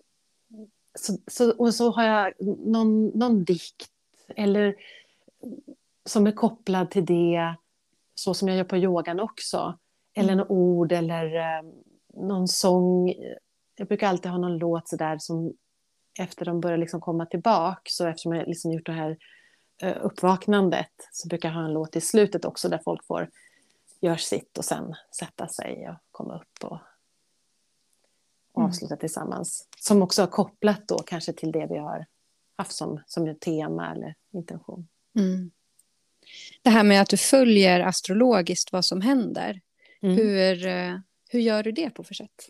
så, så, och så har jag någon, någon dikt, eller som är kopplad till det, så som jag gör på yogan också, eller mm. något ord, eller eh, någon sång. Jag brukar alltid ha någon låt så där som efter de börjar liksom komma tillbaka, så eftersom jag liksom gjort det här uh, uppvaknandet, så brukar jag ha en låt i slutet också där folk får göra sitt och sen sätta sig och komma upp och, och mm. avsluta tillsammans. Som också har kopplat då kanske till det vi har haft som, som ett tema eller intention. Mm. Det här med att du följer astrologiskt vad som händer. Mm. Hur, hur gör du det på för sätt?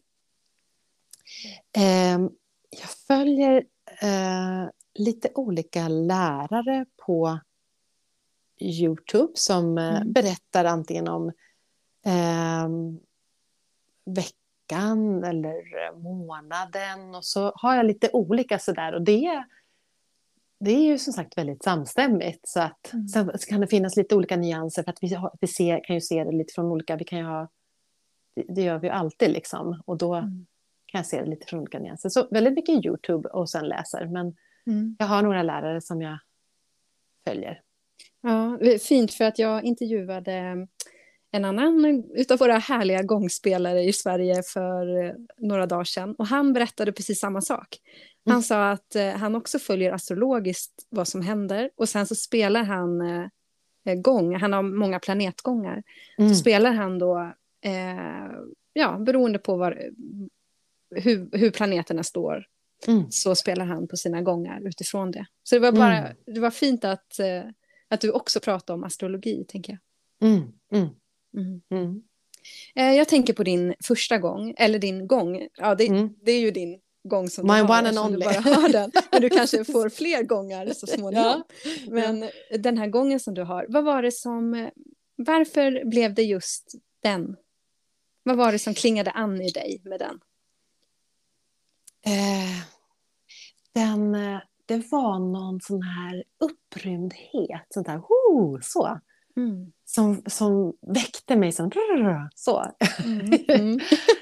Eh, jag följer eh, lite olika lärare på YouTube som mm. berättar antingen om eh, veck- veckan eller månaden. Och så har jag lite olika sådär. Och det, det är ju som sagt väldigt samstämmigt. Så att, mm. Sen kan det finnas lite olika nyanser. För att vi, har, vi ser, kan ju se det lite från olika... Vi kan ju ha, det, det gör vi ju alltid liksom. Och då mm. kan jag se det lite från olika nyanser. Så väldigt mycket YouTube och sen läser. Men mm. jag har några lärare som jag följer. Ja, fint, för att jag intervjuade en annan utav våra härliga gångspelare i Sverige för några dagar sedan. Och han berättade precis samma sak. Han mm. sa att eh, han också följer astrologiskt vad som händer. Och sen så spelar han eh, gång. Han har många planetgångar. Mm. Så spelar han då, eh, ja, beroende på var, hur, hur planeterna står. Mm. Så spelar han på sina gångar utifrån det. Så det var bara, mm. det var fint att, eh, att du också pratade om astrologi, tänker jag. Mm. Mm. Mm. Mm. Eh, jag tänker på din första gång, eller din gång. Ja, det, mm. det är ju din gång som My du har, one and only. Du bara har den. Men du kanske får fler gånger så småningom. Ja. Men ja. Den här gången som du har, vad var det som, varför blev det just den? Vad var det som klingade an i dig med den? Eh, den, det var någon sån här upprymdhet, sånt här, oh, så. Mm. Som, som väckte mig som så. Mm. Mm.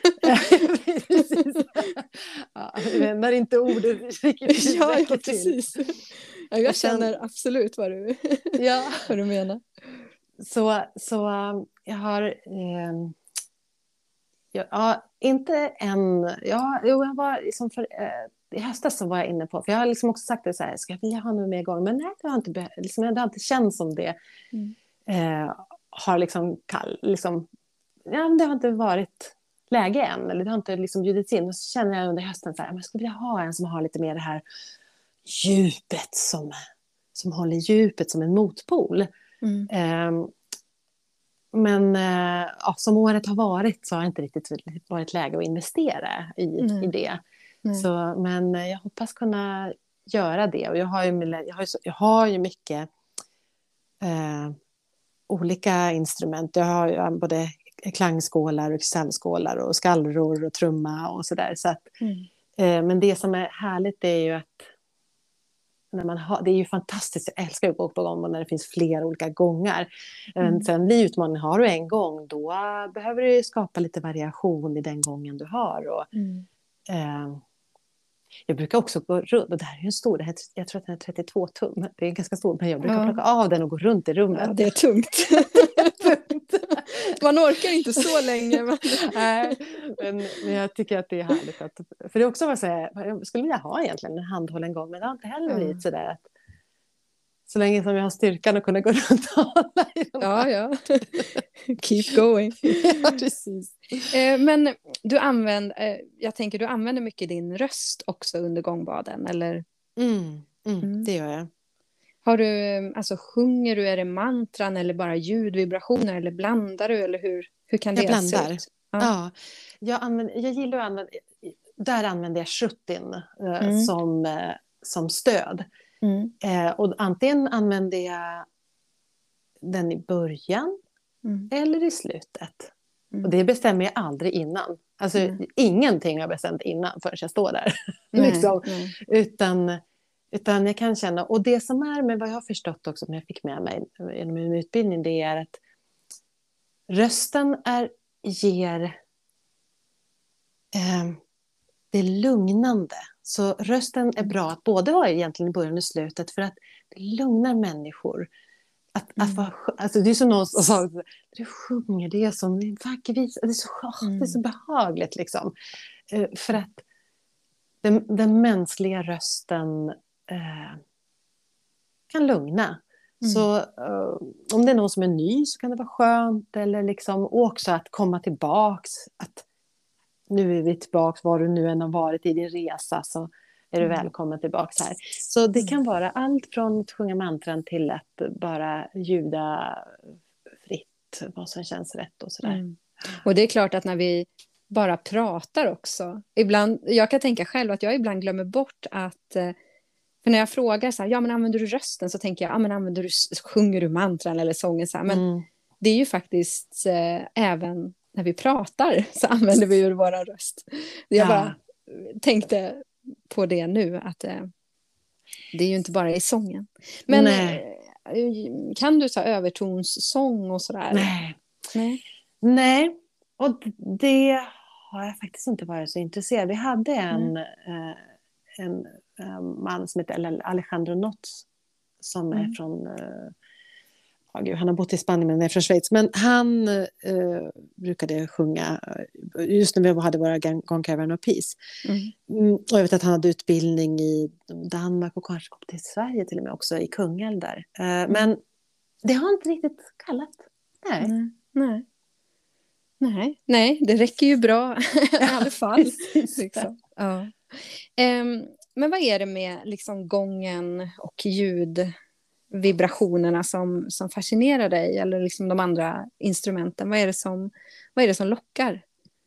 Ja, när inte ordet riktigt ja, ja, precis. Ja, jag känner sen, absolut vad du, ja. vad du menar. Så, så jag har... Eh, ja, inte en... Ja, jag var liksom för... Eh, I höstas så var jag inne på... För jag har liksom också sagt det så här, ska jag vilja ha något mer igång? Men nej, det har inte, liksom, det har inte känts som det. Mm. Eh, har liksom, kall, liksom ja, det har inte varit läge än, eller det har inte liksom bjudits in. Och så känner jag under hösten så här, jag skulle vilja ha en som har lite mer det här djupet, som, som håller djupet som en motpol. Mm. Eh, men eh, ja, som året har varit så har det inte riktigt varit läge att investera i, mm. i det. Mm. Så, men jag hoppas kunna göra det. Och jag har ju, jag har ju, jag har ju mycket eh, olika instrument. Jag har ju både klangskålar och kristallskålar och skallror och trumma och sådär. Så att, mm. eh, men det som är härligt är ju att när man har, det är ju fantastiskt, jag älskar att gå på gång när det finns flera olika gångar. Mm. Sen blir utmaningen, har du en gång, då behöver du skapa lite variation i den gången du har. Och, mm. eh, jag brukar också gå runt, och det här är en stor, det här, jag tror att den är trettiotvå tum, det är ganska stor, men jag brukar ja. plocka av den och gå runt i rummet. Ja, det är tungt. Man orkar inte så länge. Men... Nej, men, men jag tycker att det är härligt. Att, för det är också vad jag säger, jag skulle vilja ha egentligen en handhållen gång, men det har inte heller blivit ja. sådär att så länge som jag har styrkan att kunna gå runt och hålla i den. Ja, ja. Keep going. Ja, precis. Eh, men du använder, eh, jag tänker du använder mycket din röst också under gångbaden, eller? Mm, mm, mm. Det gör jag. Har du, alltså sjunger du, är det mantran eller bara ljudvibrationer, eller blandar du, eller hur, hur kan det jag blandar. se ut? Ja, ja jag, använder, jag gillar att använda, där använder jag sjutton eh, mm. som, eh, som stöd. Mm. Eh, och antingen använder jag den i början mm. eller i slutet. Mm. Och det bestämmer jag aldrig innan. Alltså mm. ingenting har jag bestämt innan förrän jag står där. Nej, liksom. nej. Utan, utan jag kan känna, och det som är med vad jag har förstått också, som jag fick med mig genom min utbildning, det är att rösten är, ger eh, det är lugnande. Så rösten är bra att både ha egentligen i början och slutet, för att det lugnar människor. Att, mm. att vara, alltså det är som någon som sa, du sjunger, det är som en vacker visa, det är så, mm. det är så behagligt liksom. Eh, för att den, den mänskliga rösten eh, kan lugna. Mm. Så eh, om det är någon som är ny så kan det vara skönt, eller liksom också att komma tillbaks, att nu är vi tillbaka, var du nu än har varit i din resa, så är du välkommen tillbaka här. Så det kan vara allt från att sjunga mantran till att bara ljuda fritt, vad som känns rätt och sådär. Mm. Och det är klart att när vi bara pratar också, ibland, jag kan tänka själv att jag ibland glömmer bort att, för när jag frågar så här, ja men använder du rösten, så tänker jag, ja men använder du, sjunger du mantran eller sången så här, men mm. det är ju faktiskt eh, även när vi pratar så använder vi ju våra röst. Jag Ja. bara tänkte på det nu, att eh, det är ju inte bara i sången. Men Nej. eh, kan du ta övertonssång och sådär? Nej. Nej. Nej, och det har jag faktiskt inte varit så intresserad. Vi hade en, Mm. eh, en eh, man som heter Alejandro Notz som Mm. är från... Eh, oh Gud, han har bott i Spanien men är från Schweiz. Men han eh, brukade sjunga just när vi hade våra Gone Caravan of Peace. Mm. Mm, och jag vet att han hade utbildning i Danmark och kanske kom till Sverige till och med också, i Kungälv där. Eh, mm. Men det har inte riktigt kallat. Nej. Nej. Nej. Nej, nej, det räcker ju bra i alla fall. Liksom. Ja. Um, men vad är det med liksom gången och ljudvibrationerna som, som fascinerar dig, eller liksom de andra instrumenten? Vad är det som, vad är det som lockar?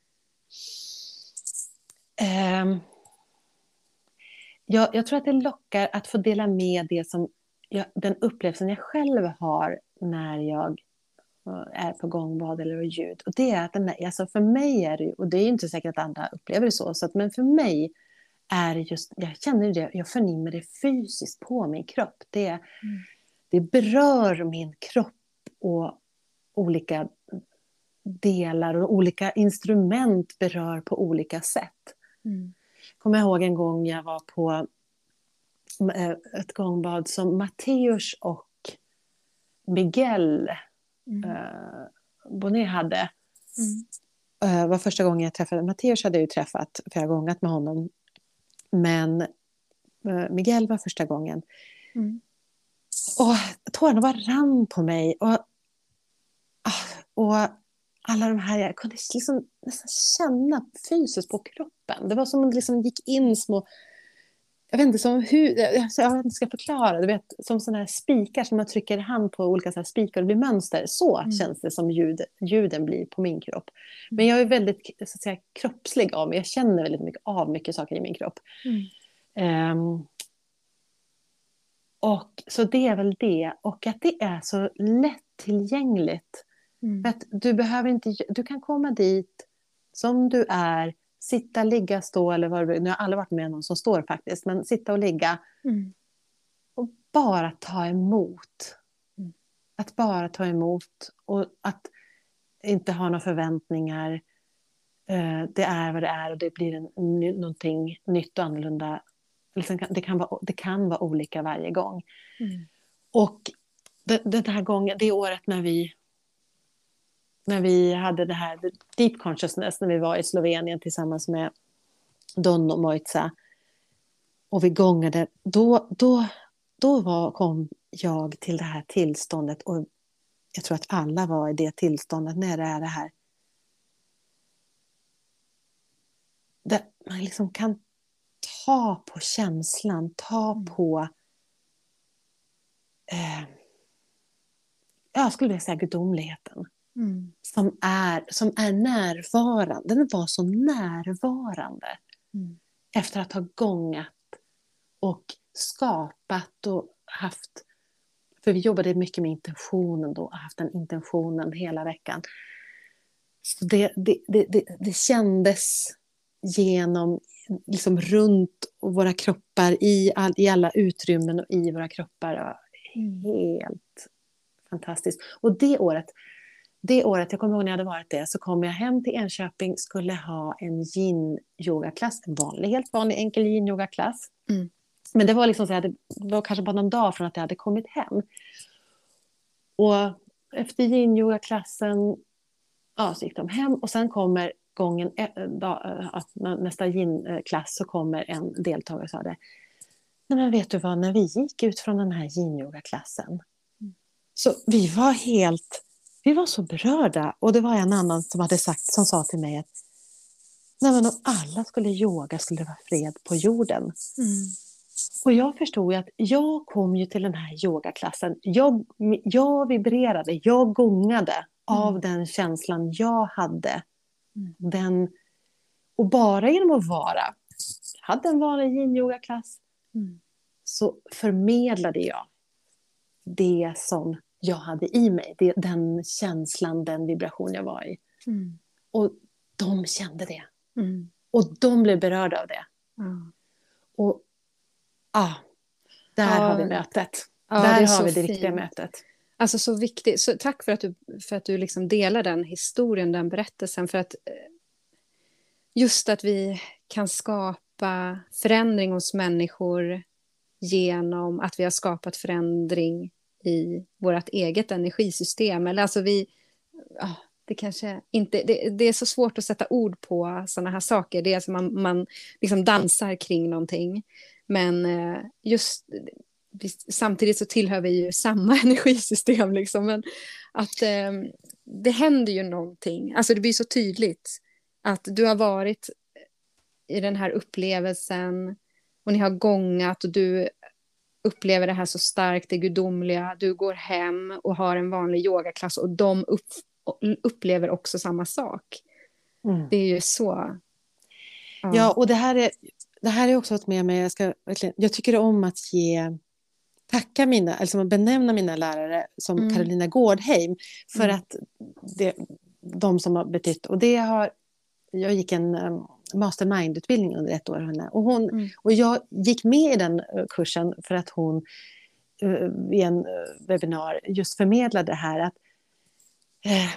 Um, jag, jag tror att det lockar att få dela med det som jag, den upplevelsen jag själv har när jag är på gångbad eller ljud. Och det är att den, alltså för mig är det, och det är inte säkert att andra upplever det så, så att, men för mig är det just, jag känner det, jag förnimmer det fysiskt på min kropp. Det, mm. det berör min kropp och olika delar och olika instrument berör på olika sätt. Mm. Kommer jag ihåg en gång jag var på ett gångbad som Matteus och Miguel Mm. Uh, Bonnet hade. Mm. Uh, var första gången jag träffade Matteus, hade jag ju träffat för jag gångat med honom, men uh, Miguel var första gången. Mm. Och tårarna bara rann på mig och, uh, och alla de här, jag kunde liksom nästan känna fysiskt på kroppen. Det var som om det liksom gick in små, jag vet inte, som hur, jag vet inte ska jag förklara, du vet, som sådana här spikar som man trycker hand på olika så här spikar och det blir mönster. Så mm. känns det som ljud, ljuden blir på min kropp. Men jag är väldigt så att säga, kroppslig av mig. Jag känner väldigt mycket av mycket saker i min kropp. Mm. Um, och så det är väl det. Och att det är så lättillgängligt. Mm. För att du behöver inte, du kan komma dit som du är. Sitta, ligga, stå eller vad det är. Nu har jag aldrig varit med någon som står faktiskt. Men sitta och ligga. Mm. Och bara ta emot. Mm. Att bara ta emot. Och att inte ha några förväntningar. Uh, det är vad det är. Och det blir en, någonting nytt och annorlunda. Det kan vara, det kan vara olika varje gång. Mm. Och det, den här gången, det året när vi... När vi hade det här deep consciousness, när vi var i Slovenien tillsammans med Don och Mojca. Och vi gångade, då, då, då var, kom jag till det här tillståndet. Och jag tror att alla var i det tillståndet när det är det här. Där man liksom kan ta på känslan, ta på... Eh, jag skulle vilja säga gudomligheten. Mm. Som, är, som är närvarande. Den var så närvarande. Mm. Efter att ha gångat och skapat och haft, för vi jobbade mycket med intentionen då, haft den intentionen hela veckan. Så det, det, det, det, det kändes genom, liksom runt våra kroppar, i, all, i alla utrymmen och i våra kroppar. Mm. Helt fantastiskt. Och det året Det året, jag kommer ihåg när jag hade varit det, så kom jag hem till Enköping, skulle ha en yin-yoga-klass, en vanlig, helt vanlig enkel yin-yoga-klass. Mm. Men det var liksom så att det var kanske bara någon dag från att jag hade kommit hem. Och efter yin-yoga-klassen, ja, så gick de hem och sen kommer gången, nästa yin-klass så kommer en deltagare och sa det. Nej, men vet du vad, när vi gick ut från den här yin-yoga-klassen, mm. så vi var helt... Vi var så berörda, och det var en annan som hade sagt, som sa till mig att nej, men om alla skulle yoga skulle det vara fred på jorden. Mm. Och jag förstod ju att jag kom ju till den här yogaklassen. Jag, jag vibrerade, jag gångade mm. av den känslan jag hade. Mm. Den, och bara genom att vara, hade en vanlig yin-yoga-klass, mm. så förmedlade jag det som jag hade i mig, det, den känslan, den vibration jag var i. Mm. och de kände det. Mm. Och de blev berörda av det. Mm. Och ah, där Ja, har vi mötet. ja, där det är har så vi det riktiga fint. mötet. Alltså så viktigt. Så tack för att du, för att du liksom delar den historien, den berättelsen. För att eh, just att vi kan skapa förändring hos människor genom att vi har skapat förändring i vårt eget energisystem. Eller alltså vi, ja, det kanske inte, det, det är så svårt att sätta ord på sådana här saker. Det är som man, man liksom dansar kring någonting. Men eh, just samtidigt så tillhör vi ju samma energisystem liksom. Men att eh, det händer ju någonting. Alltså det blir så tydligt att du har varit i den här upplevelsen och ni har gångat och du upplever det här så starkt, det gudomliga. Du går hem och har en vanlig yogaklass och de upp, upplever också samma sak. Mm. Det är ju så. Ja, ja och det här är, det här är också ett med mig. Jag, ska, jag tycker om att ge, tacka mina, alltså benämna mina lärare som mm. Carolina Gårdheim. För mm. att det, de som har betytt, och det har, jag gick en um, mastermind-utbildning under ett år henne, och, hon, mm. och jag gick med i den uh, kursen för att hon uh, i en uh, webbinar just förmedlade det här att, uh,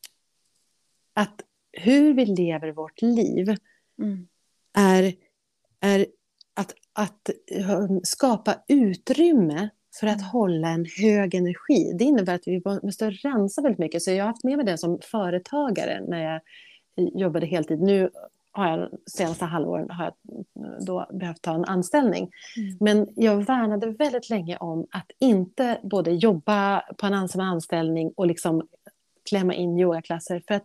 att hur vi lever vårt liv mm. är, är att, att uh, skapa utrymme för att mm. hålla en hög energi. Det innebär att vi måste rensa väldigt mycket. Så jag har haft med mig det som företagare när jag jobbade heltid. Nu har jag senaste halvåren har jag då behövt ta en anställning. Mm. Men jag värnade väldigt länge om att inte både jobba på en ansam anställning och liksom klämma in yogaklasser. För att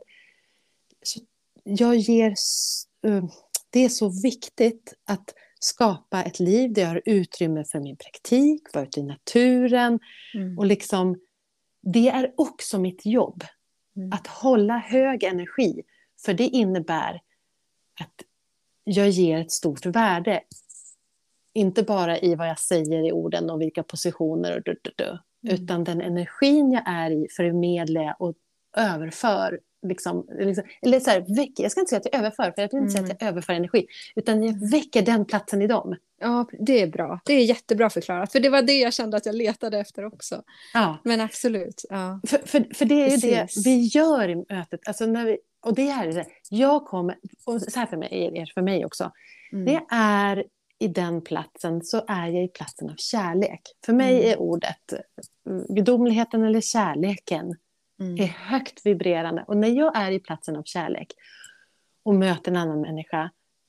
jag ger, det är så viktigt att skapa ett liv där jag har utrymme för min praktik, vara ute i naturen. Mm. Och liksom, det är också mitt jobb. Mm. Att hålla hög energi. För det innebär att jag ger ett stort värde. Inte bara i vad jag säger i orden och vilka positioner. Och du, du, du, mm. Utan den energin jag är i förmedlar och överför. Liksom, liksom, eller så här, väcker, jag ska inte säga att jag överför. För jag vill inte mm. säga att jag överför energi. Utan jag väcker den platsen i dem. Ja, det är bra. Det är jättebra förklarat. För det var det jag kände att jag letade efter också. Ja. Men absolut. Ja. För, för, för det är ju det vi gör i mötet. Alltså när vi, och det här är det. Jag kommer, och så här för mig, är för mig också. Mm. Det är i den platsen så är jag i platsen av kärlek. För mig mm. är ordet gudomligheten eller kärleken mm. är högt vibrerande. Och när jag är i platsen av kärlek och möter en annan människa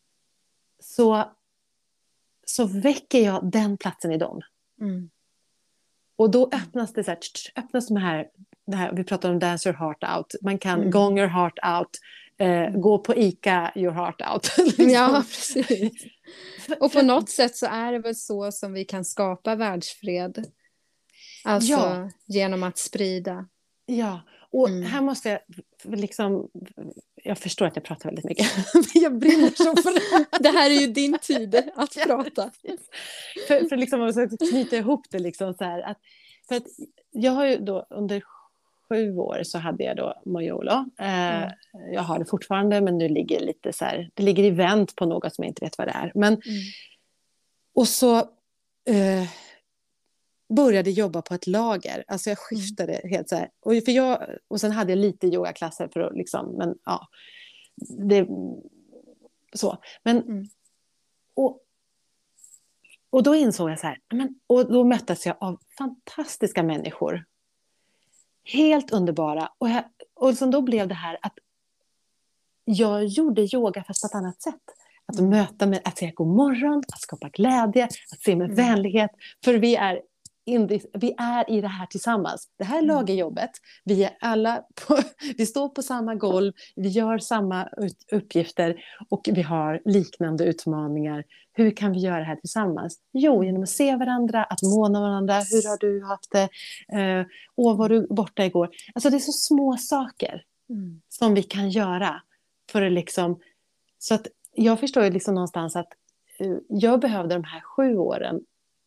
så, så väcker jag den platsen i dem. Mm. Och då öppnas det så här, öppnas de här, det här, vi pratar om dance your heart out. Man kan mm. gong your heart out, eh, gå på Ica your heart out. Liksom. Ja, precis. Och på något sätt så är det väl så som vi kan skapa världsfred. Alltså ja. Genom att sprida. Ja, och mm. här måste jag liksom, jag förstår att jag pratar väldigt mycket. Jag brinner så för det. Det här är ju din tid att prata. för, för liksom att knyta ihop det liksom så här. Att, för att jag har ju då under sju år så hade jag då Mojolo. Eh, mm. Jag har det fortfarande men nu ligger lite så här, det ligger i vänt på något som jag inte vet vad det är. Men, mm. Och så eh, började jobba på ett lager. Alltså jag skiftade mm. helt så här. Och, för jag, och sen hade jag lite yogaklasser för att liksom, men ja. Det, så. Men, mm. och, och då insåg jag så här, men, och då möttes jag av fantastiska människor. Helt underbara. Och, jag, och så då blev det här att jag gjorde yoga fast på ett annat sätt. Att mm. möta med, att säga god morgon, att skapa glädje, att se med mm. vänlighet. För vi är, in, vi är i det här tillsammans. Det här är mm. lagerjobbet. Vi är alla på, vi står på samma golv, vi gör samma uppgifter och vi har liknande utmaningar. Hur kan vi göra det här tillsammans? Jo, genom att se varandra, att måna varandra. Hur har du haft det? Eh, åh, var du borta igår? Alltså det är så små saker mm. som vi kan göra. För att liksom, så att jag förstår ju liksom någonstans att uh, jag behövde de här sju åren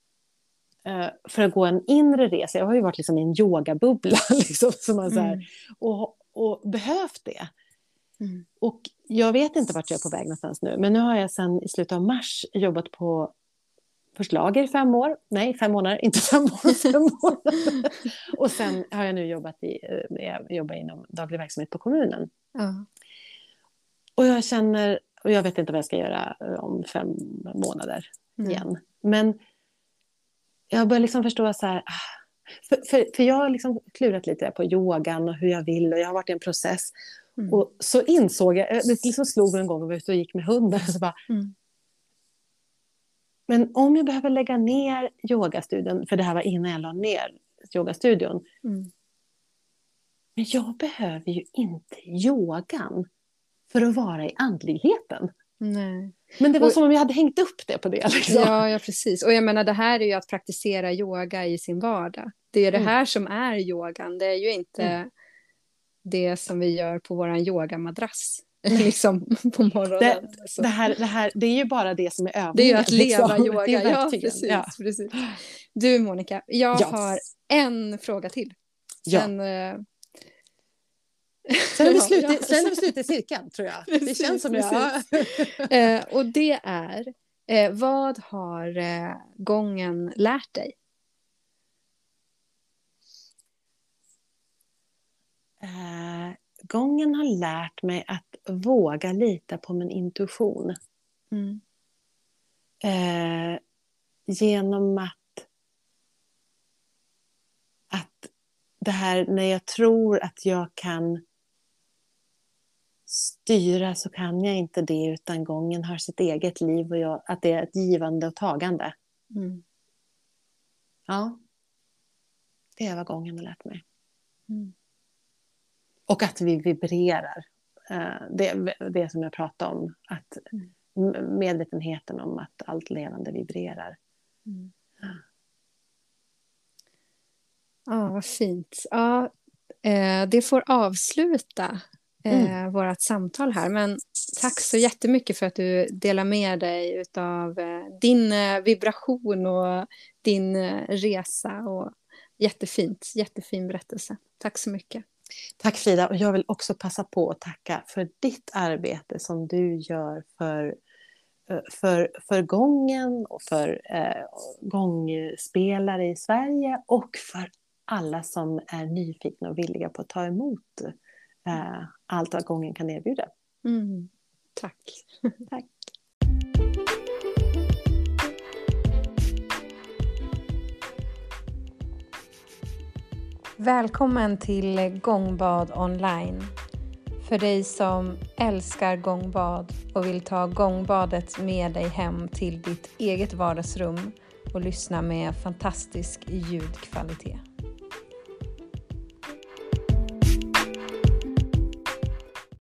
uh, för att gå en inre resa. Jag har ju varit liksom i en yogabubbla liksom, som man, mm. så här, och, och behövt det. Mm. Och jag vet inte vart jag är på väg någonstans nu. Men nu har jag sedan i slutet av mars jobbat på förslag i fem år. Nej, fem månader. Inte fem år, fem månader. Och sen har jag nu jobbat, i, jag jobbar inom daglig verksamhet på kommunen. Ja. Och jag känner, och jag vet inte vad jag ska göra om fem månader mm. igen. Men jag börjar liksom förstå så här... För, för, för jag har liksom klurat lite på yogan och hur jag vill. Och jag har varit i en process. Mm. Och så insåg jag, det liksom slog en gång och var ute och gick med hunden. Så bara, mm. Men om jag behöver lägga ner yogastudion, för det här var innan jag la ner yogastudion. Mm. Men jag behöver ju inte yogan för att vara i andligheten. Nej. Men det var och, som om jag hade hängt upp det på det. Liksom. Ja, ja, precis. Och jag menar, det här är ju att praktisera yoga i sin vardag. Det är det här mm. som är yogan. Det är ju inte mm. det som vi gör på våran yogamadrass. liksom på morgonen. Det, det, här, det, här, det är ju bara det som är övningen. Det är ju att leva liksom. Yoga. Ja, precis, ja. precis. Du Monica, jag ja. har en fråga till. Sen, ja. uh... sen, är vi slut i, sen är vi slut i cirkeln, tror jag. Precis, det känns som jag. uh, och det är, uh, vad har uh, gången lärt dig? Uh, gången har lärt mig att våga lita på min intuition. Mm. Uh, genom att att det här när jag tror att jag kan styra, så kan jag inte det, utan gången har sitt eget liv och jag, att det är ett givande och tagande. Mm. Ja. Det är vad gången har lärt mig. Mm. Och att vi vibrerar. Det, det som jag pratade om. Att medvetenheten om att allt levande vibrerar. Mm. Ja, vad fint. Ja, eh, det får avsluta eh, mm. vårt samtal här. Men tack så jättemycket för att du delar med dig av eh, din eh, vibration och din eh, resa. Och jättefint, jättefin berättelse. Tack så mycket. Tack Frida, och jag vill också passa på att tacka för ditt arbete som du gör för För, för gången och för eh, gångspelare i Sverige och för alla som är nyfikna och villiga på att ta emot eh, allt vad gången kan erbjuda. Mm. Tack. Tack. Välkommen till Gångbad online. För dig som älskar gångbad och vill ta gångbadet med dig hem till ditt eget vardagsrum och lyssna med fantastisk ljudkvalitet.